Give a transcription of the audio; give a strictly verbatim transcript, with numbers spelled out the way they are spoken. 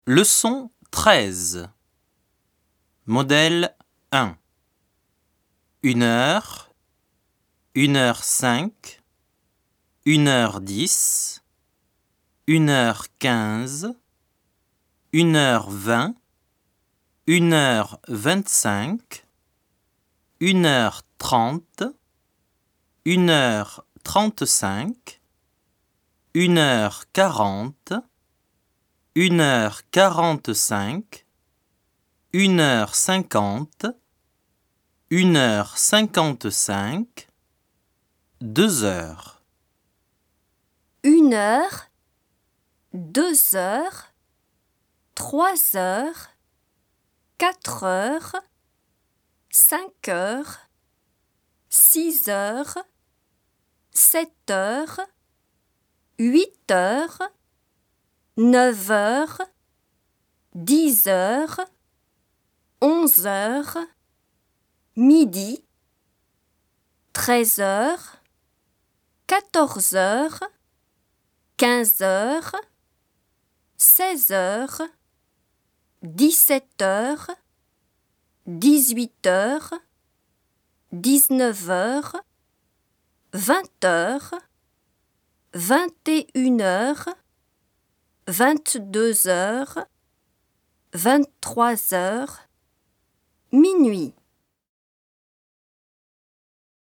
Leçon treize. Modèle un. Une heure, une heure cinq, une heure dix, une heure quinze, une heure vingt, une heure vingt-cinq, une heure trente, une heure trente-cinq, une heure quarante, une heure quarante-cinq, une heure cinquante, une heure cinquante-cinq, deux heures. Une heure, deux heures, trois heures, quatre heures, cinq heures, six heures, sept heures, huit heures, neuf heures, dix heures, onze heures, midi, treize heures, quatorze heures, quinze heures, seize heures, dix-sept heures, dix-huit heures, dix-neuf heures, vingt heures, vingt et une heures, vingt-deux heures, vingt-trois heures, minuit.